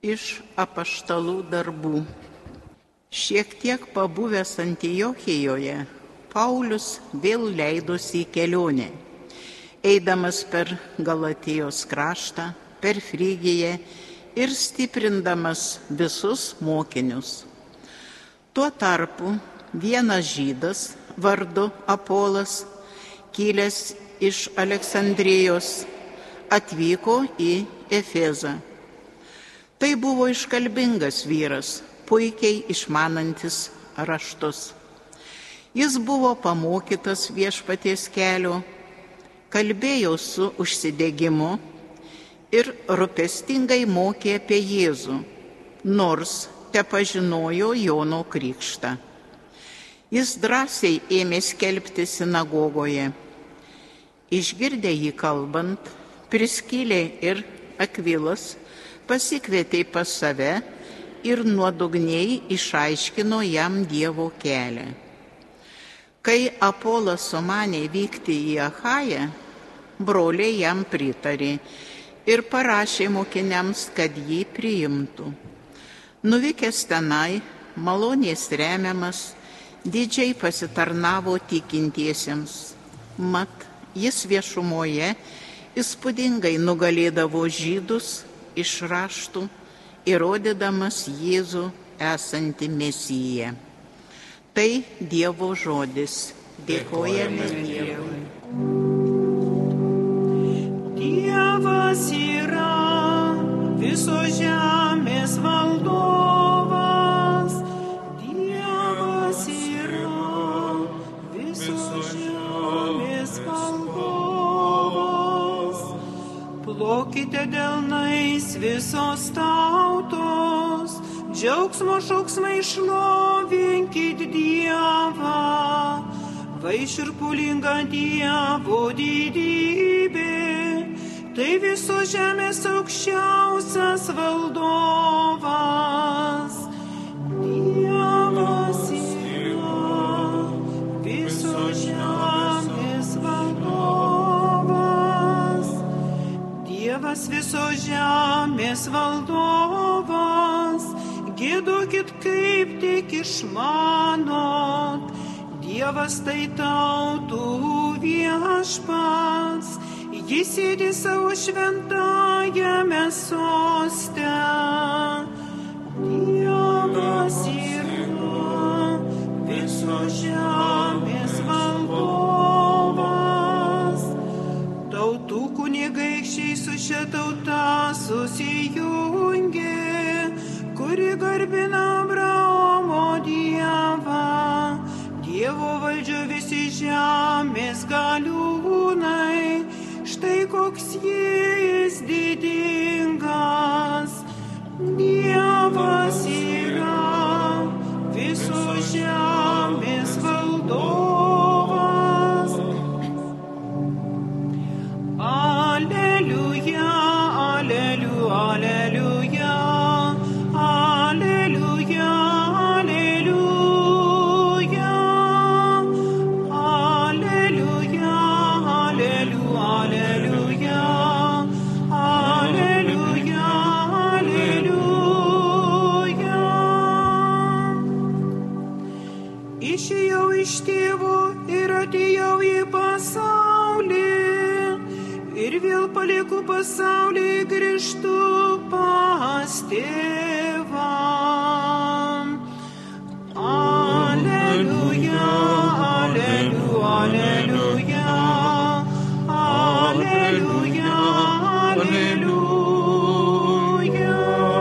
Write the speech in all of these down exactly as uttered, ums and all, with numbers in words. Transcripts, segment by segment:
Iš apaštalų darbų. Šiek tiek pabuvęs Antiochijoje, Paulius vėl leidosi į kelionę, eidamas per Galatijos kraštą, per Frygiją ir stiprindamas visus mokinius. Tuo tarpu vienas žydas vardu Apolas, kilęs iš Aleksandrijos, atvyko į Efezą. Tai buvo iškalbingas vyras, puikiai išmanantis raštus. Jis buvo pamokytas viešpaties kelio, kalbėjo su užsidegimu ir rūpestingai mokė apie Jėzų, nors tepažinojo Jono krikštą. Jis drąsiai ėmė skelbti sinagogoje. Išgirdę jį kalbant, Priskilė ir Akvilas pasikvietė pas save ir nuodugniai išaiškino jam Dievo kelią. Kai Apolas sumanė vykti į Achają, broliai jam pritarė ir parašė mokiniams, kad jį priimtų. Nuvykęs tenai, malonės remiamas, didžiai pasitarnavo tikintiesiems. Mat, jis viešumoje įspūdingai nugalėdavo žydus iš raštų, įrodydamas Jėzų esantį Mesiją. Tai Dievo žodis. Dėkojame Dievui. Dievas yra visos žemės valdovas. Dievas yra visos žemės valdovas. Plokite delnais visos tautos, džiaugsmo šauksmai šlovinkit Dievą, vai šiurpulinga Dievo didybė, tai visos žemės aukščiausias valdovas. Dievas yra visos žemės valdovas. Dievas visos žemės valdovas, giedokit kaip tik išmanot. Dievas tai tautų viešpats, jis sėdi savo šventajame soste. Dievas yra visos žemės valdovas. Tautų kunigaikščiai su šia tauta susijungė, kuri garbina Abraomo Dievą. Dievo valdžio visi žemės galiūnai, štai koks jis didingas. Dievas yra visos žemės valdovas. Aleliuja, aleliu, aleliuja. Alleluja, alleluja, alleluja, alleluja, alleluja, alleluja. Išėjau iš tėvo ir atėjau į pasaulį, ir vėl palieku pasaulį, grįžtu pas tėvą. Alleluja, alleliu, alleluja, alleluja, alleluja.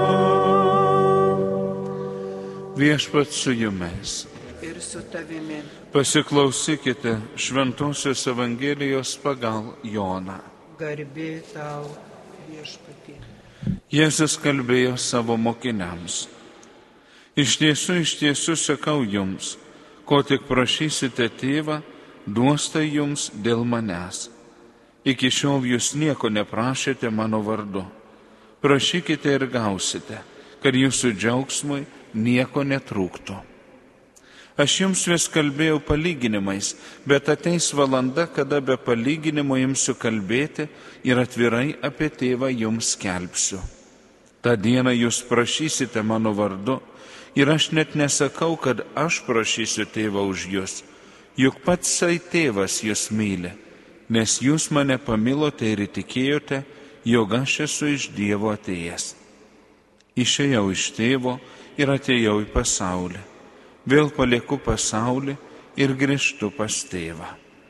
Viešpats su jumis. Ir su tavimi. Pasiklausykite Šventosios Evangelijos pagal Joną. Garbė tau, viešpatie. Jėzus kalbėjo savo mokiniams. Iš tiesų, iš tiesų sakau jums, ko tik prašysite tėvą, duos tai jums dėl manęs. Iki šiol jūs nieko neprašėte mano vardu. Prašykite ir gausite, kad jūsų džiaugsmui nieko netrūktų. Aš jums vis kalbėjau palyginimais, bet ateis valanda, kada be palyginimo imsiu kalbėti ir atvirai apie tėvą jums skelbsiu. Ta diena jūs prašysite mano vardu ir aš net nesakau, kad aš prašysiu tėvą už jūs, juk patsai tėvas jūs myli, nes jūs mane pamilote ir įtikėjote, jog aš esu iš Dievo atėjęs. Išėjau iš tėvo ir atėjau į pasaulį. Vėl palieku pasaulį ir grįžtu pas tėvą.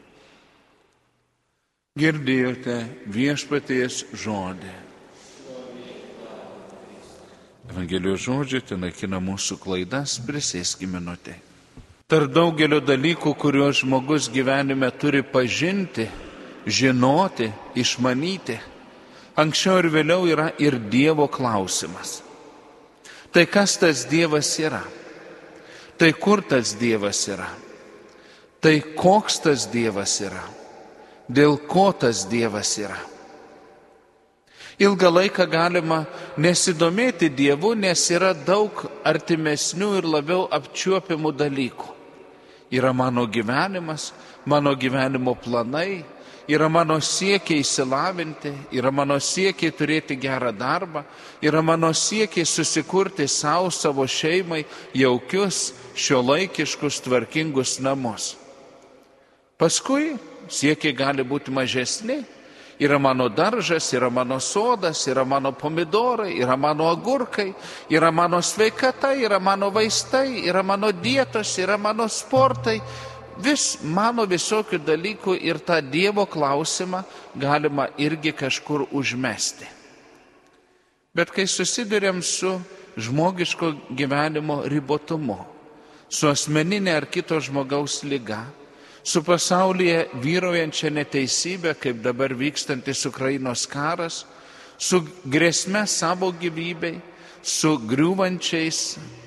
Girdėjote viešpaties žodį. Evangelijos žodžiai tai naikina mūsų klaidas, prisėskime minutę. Tarp daugelio dalykų, kuriuos žmogus gyvenime turi pažinti, žinoti, išmanyti, anksčiau ir vėliau yra ir Dievo klausimas. Tai kas tas Dievas yra? Tai kur tas Dievas yra? Tai koks tas Dievas yra? Dėl ko tas Dievas yra? Ilgą laiką galima nesidomėti Dievu, nes yra daug artimesnių ir labiau apčiuopiamų dalykų. Yra mano gyvenimas, mano gyvenimo planai, yra mano siekiai įsilavinti, yra mano siekiai turėti gerą darbą, yra mano siekiai susikurti savo, savo šeimai jaukius, šiuolaikiškus, tvarkingus namus. Paskui siekiai gali būti mažesni. Yra mano daržas, yra mano sodas, yra mano pomidorai, yra mano agurkai, yra mano sveikata, yra mano vaistai, yra mano dietos, yra mano sportai. Vis mano visokių dalykų ir tą Dievo klausimą galima irgi kažkur užmesti. Bet kai susiduriam su žmogiško gyvenimo ribotumu, su asmeninė ar kito žmogaus liga, su pasaulyje vyraujančia neteisybė, kaip dabar vykstantis Ukrainos karas, su grėsme savo gyvybei, su griūvančiais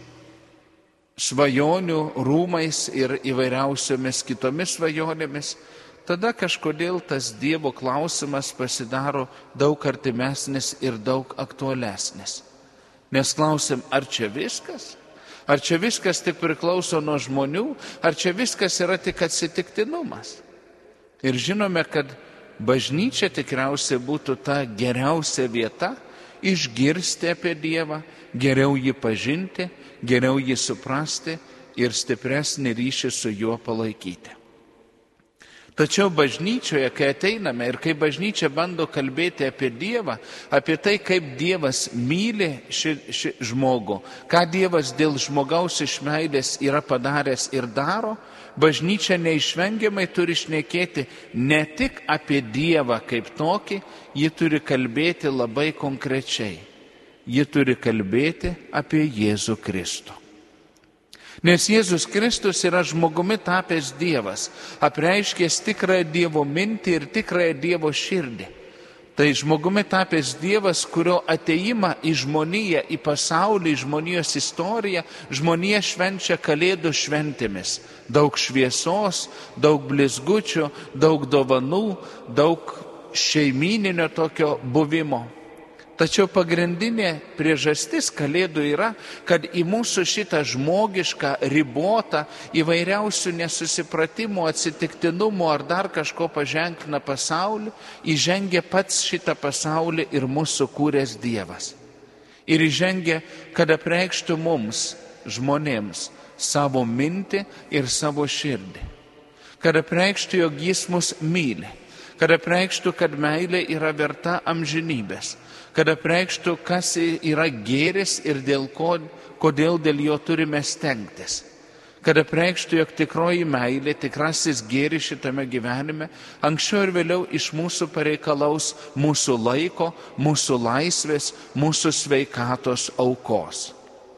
svajonių rūmais ir įvairiausiomis kitomis svajonėmis, tada kažkodėl tas Dievo klausimas pasidaro daug artimesnis ir daug aktualesnis. Nes klausim, ar čia viskas? Ar čia viskas tik priklauso nuo žmonių, ar čia viskas yra tik atsitiktinumas? Ir žinome, kad bažnyčia tikriausiai būtų ta geriausia vieta išgirsti apie Dievą, geriau jį pažinti, geriau jį suprasti ir stipresnį ryšį su juo palaikyti. Tačiau bažnyčioje, kai ateiname ir kai bažnyčia bando kalbėti apie Dievą, apie tai, kaip Dievas myli šį, šį žmogų, ką Dievas dėl žmogaus iš meilės yra padaręs ir daro, bažnyčia neišvengiamai turi šnekėti ne tik apie Dievą kaip tokį, ji turi kalbėti labai konkrečiai. Ji turi kalbėti apie Jėzų Kristų. Nes Jėzus Kristus yra žmogumi tapęs Dievas, apreiškęs tikrąją Dievo mintį ir tikrąją Dievo širdį. Tai žmogumi tapęs Dievas, kurio ateimą į žmoniją, į pasaulį, į žmonijos istoriją, žmonija švenčia Kalėdų šventėmis. Daug šviesos, daug blizgučių, daug dovanų, daug šeimyninio tokio buvimo. Tačiau pagrindinė priežastis Kalėdų yra, kad į mūsų šitą žmogišką, ribotą, įvairiausių nesusipratimų, atsitiktinumų ar dar kažko paženklina pasaulį, įžengia pats šitą pasaulį ir mūsų kūręs Dievas. Ir įžengia, kad apreikštų mums, žmonėms, savo mintį ir savo širdį. Kad apreikštų, jog jis mus myli. Kad apreikštų, kad meilė yra verta amžinybės. Kad apreikštų, kas yra gėris ir dėl ko, kodėl dėl jo turime stengtis. Kad apreikštų, jog tikroji meilė, tikrasis gėris šitame gyvenime, anksčiau ir vėliau iš mūsų pareikalaus mūsų laiko, mūsų laisvės, mūsų sveikatos aukos.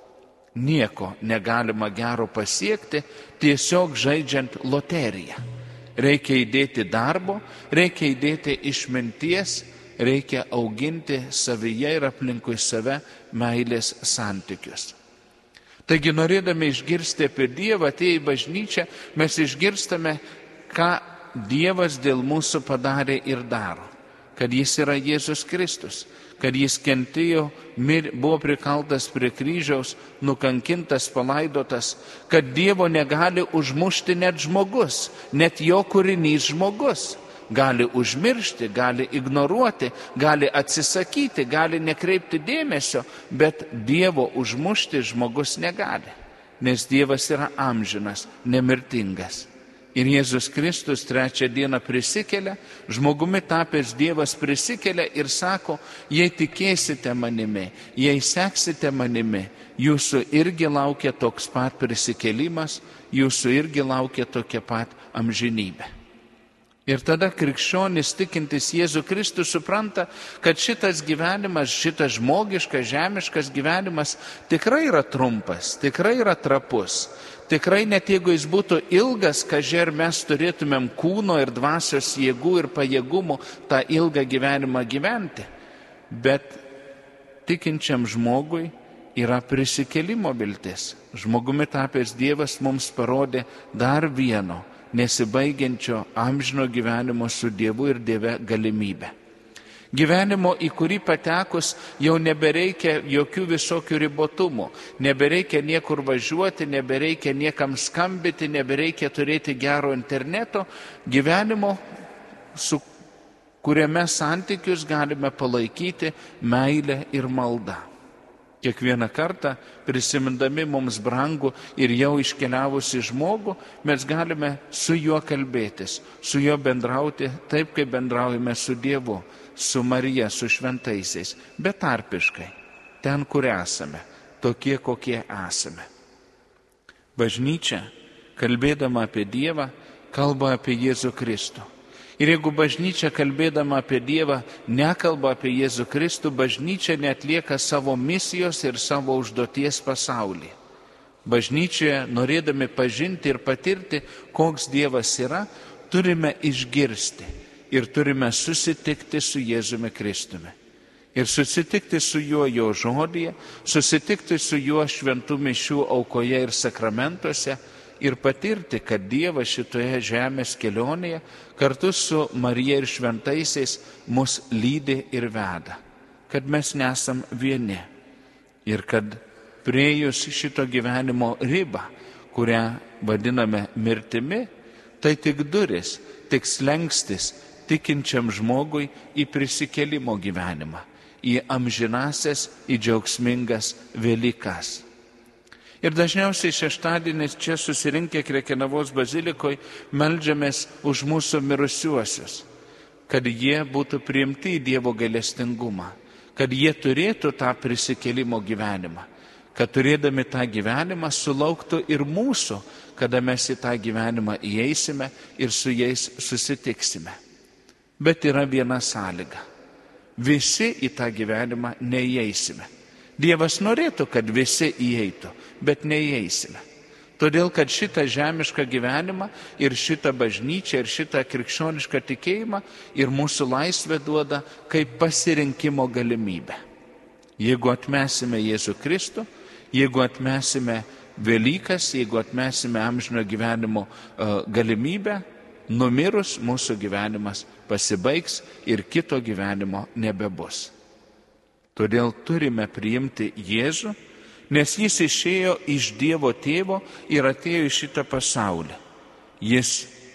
Nieko negalima gero pasiekti, tiesiog žaidžiant loteriją. Reikia įdėti darbo, reikia įdėti išminties, reikia auginti savyje ir aplinkui save meilės santykius. Taigi, norėdami išgirsti apie Dievą, atėję į bažnyčią, mes išgirstame, ką Dievas dėl mūsų padarė ir daro. Kad jis yra Jėzus Kristus, kad jis kentėjo, buvo prikaltas prie kryžiaus, nukankintas, palaidotas, kad Dievo negali užmušti net žmogus, net jo kūrinys žmogus. gali užmiršti, gali ignoruoti, gali atsisakyti, gali nekreipti dėmesio, bet Dievo užmušti žmogus negali, nes Dievas yra amžinas, nemirtingas. Ir Jėzus Kristus trečią dieną prisikelia, žmogumi tapęs Dievas prisikelia ir sako, jei tikėsite manimi, jei seksite manimi, jūsų irgi laukia toks pat prisikelimas, jūsų irgi laukia tokia pat amžinybė. Ir tada krikščionis tikintis Jėzų Kristų supranta, kad šitas gyvenimas, šitas žmogiškas, žemiškas gyvenimas tikrai yra trumpas, tikrai yra trapus. Tikrai net jeigu jis būtų ilgas, kažer mes turėtumėm kūno ir dvasios jėgų ir pajėgumų tą ilgą gyvenimą gyventi. Bet tikinčiam žmogui yra prisikėlimo viltis. Žmogumi tapęs Dievas mums parodė dar vieno nesibaigiančio amžino gyvenimo su Dievu ir Dieve galimybę. Gyvenimo, į kurį patekus jau nebereikia jokių visokių ribotumų, nebereikia niekur važiuoti, nebereikia niekam skambyti, nebereikia turėti gero interneto. Gyvenimo, su kuriame santykius galime palaikyti meilę ir maldą. Kiekvieną kartą, prisimindami mums brangų ir jau iškeliavusi žmogų, mes galime su juo kalbėtis, su juo bendrauti taip, kaip bendraujame su Dievu, su Marija, su šventaisiais, betarpiškai, ten, kur esame, tokie, kokie esame. Bažnyčia, kalbėdama apie Dievą, kalba apie Jėzų Kristų. Ir jeigu bažnyčia, kalbėdama apie Dievą, nekalba apie Jėzų Kristų, bažnyčia neatlieka savo misijos ir savo užduoties pasaulyje. Bažnyčioje, norėdami pažinti ir patirti, koks Dievas yra, turime išgirsti ir turime susitikti su Jėzumi Kristumi. Ir susitikti su juo jo žodyje, susitikti su juo šventų mišių aukoje ir sakramentuose ir patirti, kad Dievas šitoje žemės kelionėje kartu su Marija ir šventaisiais mus lydi ir veda. Kad mes nesam vieni ir kad priėjus šito gyvenimo ribą, kurią vadiname mirtimi, tai tik duris, tik slengstis tikinčiam žmogui į prisikėlimo gyvenimą, į amžinasias, į džiaugsmingas Velykas. Ir dažniausiai šeštadienis čia susirinkę Krekenavos bazilikoje meldžiamės už mūsų mirusiuosius, kad jie būtų priimti į Dievo gailestingumą, kad jie turėtų tą prisikėlimo gyvenimą, kad turėdami tą gyvenimą sulauktų ir mūsų, kada mes į tą gyvenimą įeisime ir su jais susitiksime. Bet yra viena sąlyga. Visi į tą gyvenimą neįeisime. Dievas norėtų, kad visi įeitų, bet neįeisime. Todėl, kad šitą žemišką gyvenimą ir šitą bažnyčią ir šitą krikščionišką tikėjimą ir mūsų laisvę duoda kaip pasirinkimo galimybę. Jeigu atmesime Jėzų Kristų, jeigu atmesime Velykas, jeigu atmesime amžino gyvenimo uh, galimybę, numirus mūsų gyvenimas pasibaigs ir kito gyvenimo nebebus. Todėl turime priimti Jėzų, nes jis išėjo iš Dievo Tėvo ir atėjo į šitą pasaulį. Jis,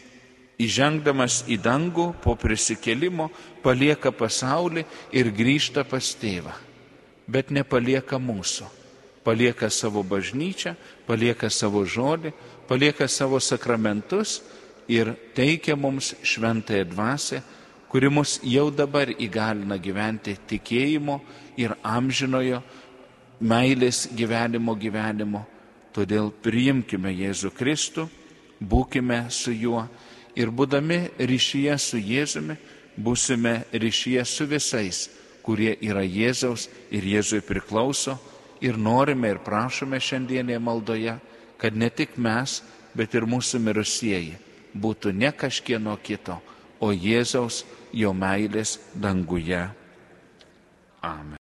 įžengdamas į dangų po prisikėlimo, palieka pasaulį ir grįžta pas Tėvą. Bet nepalieka mūsų. Palieka savo bažnyčią, palieka savo žodį, palieka savo sakramentus ir teikia mums šventąją dvasią, kuri mus jau dabar įgalina gyventi tikėjimo ir amžinojo meilės gyvenimo gyvenimo. Todėl priimkime Jėzų Kristų, būkime su juo ir būdami ryšyje su Jėzumi, būsime ryšyje su visais, kurie yra Jėzaus ir Jėzui priklauso, ir norime ir prašome šiandienėje maldoje, kad ne tik mes, bet ir mūsų mirusieji būtų ne kažkieno kito, o Jėzaus, jo meilės danguje. Amen.